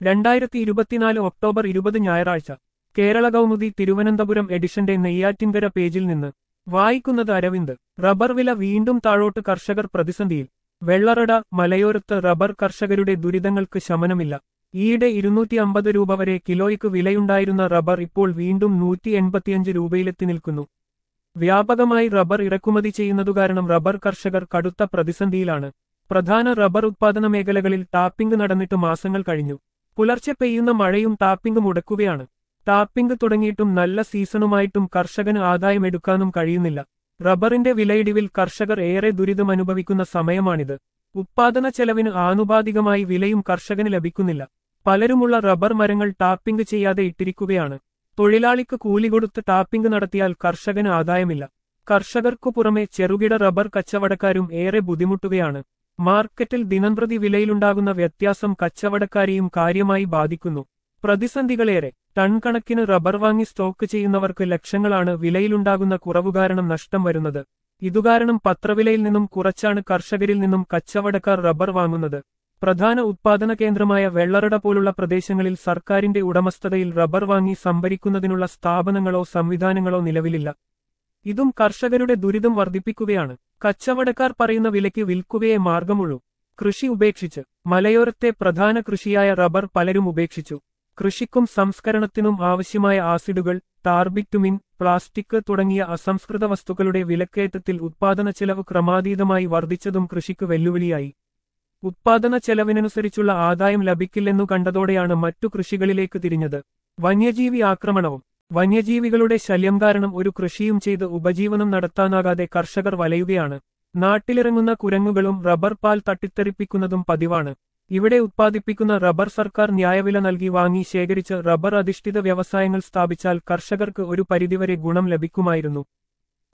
2024 October 20 ഞായറാഴ്ച കേരള കൗമുദി തിരുവനന്തപുരം എഡിഷന്റെ നെയ്യാറ്റിൻകര പേജിൽ നിന്ന് വായിക്കുന്നത് അരവിന്ദ്. റബ്ബർ വില വീണ്ടും താഴോട്ട്, കർഷകർ പ്രതിസന്ധിയിൽ. വെള്ളറട. മലയോരത്ത് റബ്ബർ കർഷകരുടെ ദുരിതങ്ങൾക്ക് ശമനമില്ല. ഈയിടെ 250 രൂപ വരെ കിലോയ്ക്ക് വിലയുണ്ടായിരുന്ന റബ്ബർ ഇപ്പോൾ വീണ്ടും 185 രൂപയിലെത്തി നിൽക്കുന്നു. വ്യാപകമായി റബ്ബർ ഇറക്കുമതി ചെയ്യുന്നതുകാരണം റബ്ബർ കർഷകർ കടുത്ത പ്രതിസന്ധിയിലാണ്. പ്രധാന റബ്ബർ ഉത്പാദന മേഖലകളിൽ ടാപ്പിംഗ് നടന്നിട്ട് മാസങ്ങൾ കഴിഞ്ഞു. പുലർച്ചെ പെയ്യുന്ന മഴയും ടാപ്പിംഗ് മുടക്കുകയാണ്. ടാപ്പിംഗ് തുടങ്ങിയിട്ടും നല്ല സീസണുമായിട്ടും കർഷകന് ആദായമെടുക്കാനും കഴിയുന്നില്ല. റബ്ബറിന്റെ വിലയിടിവിൽ കർഷകർ ഏറെ ദുരിതമനുഭവിക്കുന്ന സമയമാണിത്. ഉത്പാദന ചെലവിന് ആനുപാതികമായി വിലയും കർഷകന് ലഭിക്കുന്നില്ല. പലരുമുള്ള റബ്ബർ മരങ്ങൾ ടാപ്പിംഗ് ചെയ്യാതെ ഇട്ടിരിക്കുകയാണ്. തൊഴിലാളിക്ക് കൂലി കൊടുത്ത് ടാപ്പിംഗ് നടത്തിയാൽ കർഷകന് ആദായമില്ല. കർഷകർക്കു പുറമെ ചെറുകിട റബ്ബർ കച്ചവടക്കാരും ഏറെ ബുദ്ധിമുട്ടുകയാണ്. മാർക്കറ്റിൽ ദിനംപ്രതി വിലയിലുണ്ടാകുന്ന വ്യത്യാസം കച്ചവടക്കാരെയും കാര്യമായി ബാധിക്കുന്നു. പ്രതിസന്ധികളേറെ. ടൺ കണക്കിന് റബ്ബർ വാങ്ങി സ്റ്റോക്ക് ചെയ്യുന്നവർക്ക് ലക്ഷങ്ങളാണ് വിലയിലുണ്ടാകുന്ന കുറവു കാരണം നഷ്ടം വരുന്നത്. ഇതുകാരണം പത്രവിലയിൽ നിന്നും കുറച്ചാണ് കർഷകരിൽ നിന്നും കച്ചവടക്കാർ റബ്ബർ വാങ്ങുന്നത്. പ്രധാന ഉത്പാദന കേന്ദ്രമായ വെള്ളറട പോലുള്ള പ്രദേശങ്ങളിൽ സർക്കാരിന്റെ ഉടമസ്ഥതയിൽ റബ്ബർ വാങ്ങി സംഭരിക്കുന്നതിനുള്ള സ്ഥാപനങ്ങളോ സംവിധാനങ്ങളോ നിലവിലില്ല. ഇതും കർഷകരുടെ ദുരിതം വർദ്ധിപ്പിക്കുകയാണ്. കച്ചവടക്കാർ പറയുന്ന വിലയ്ക്ക് വിൽക്കുകയേ മാർഗമുള്ളൂ. കൃഷി ഉപേക്ഷിച്ച്. മലയോരത്തെ പ്രധാന കൃഷിയായ റബ്ബർ പലരും ഉപേക്ഷിച്ചു. കൃഷിക്കും സംസ്കരണത്തിനും ആവശ്യമായ ആസിഡുകൾ, ടാർബിറ്റുമിൻ, പ്ലാസ്റ്റിക് തുടങ്ങിയ അസംസ്കൃത വസ്തുക്കളുടെ വിലക്കയറ്റത്തിൽ ഉത്പാദന ചെലവ് ക്രമാതീതമായി വർദ്ധിച്ചതും കൃഷിക്ക് വെല്ലുവിളിയായി. ഉത്പാദന ചെലവിനനുസരിച്ചുള്ള ആദായം ലഭിക്കില്ലെന്നു കണ്ടതോടെയാണ് മറ്റു കൃഷികളിലേക്ക് തിരിഞ്ഞത്. വന്യജീവി ആക്രമണവും. വന്യജീവികളുടെ ശല്യം കാരണം ഒരു കൃഷിയും ചെയ്ത് ഉപജീവനം നടത്താനാകാതെ കർഷകർ വലയുകയാണ്. നാട്ടിലിറങ്ങുന്ന കുരങ്ങുകളും റബ്ബർ പാൽ തട്ടിത്തെറിപ്പിക്കുന്നതും പതിവാണ്. ഇവിടെ ഉത്പാദിപ്പിക്കുന്ന റബ്ബർ സർക്കാർ ന്യായവില നൽകി വാങ്ങി ശേഖരിച്ച് റബ്ബർ അധിഷ്ഠിത വ്യവസായങ്ങൾ സ്ഥാപിച്ചാൽ കർഷകർക്ക് ഒരു പരിധിവരെ ഗുണം ലഭിക്കുമായിരുന്നു.